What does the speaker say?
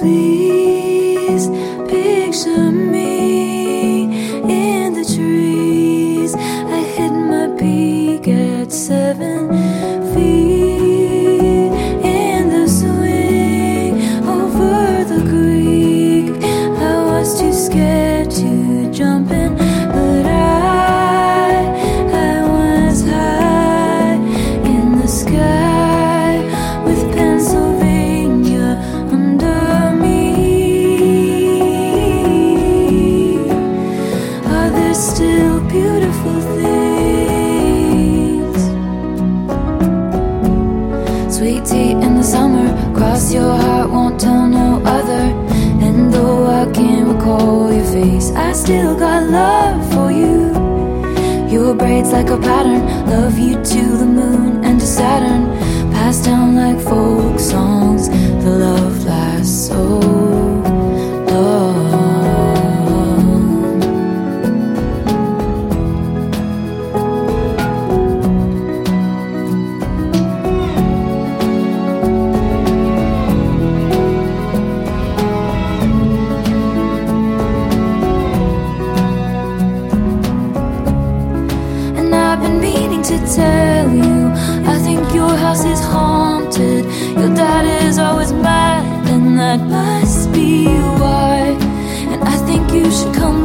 please picture me in the trees. I hit my peak at 7 feet in the swing over the creek. I was too scared to jump in, but I was high in the sky with Pennsylvania under me. Are there still beautiful things? Sweet tea in the summer, cross your heart, won't tell no other. And though I can't recall your face, I still got love for you. Your braids like a pattern, love you to the moon and to Saturn. Passed down like folk songs, the love lasts so long. And I've been meaning to tell you, I think your house is haunted. Your dad is always mad, and that must be why. And I think you should come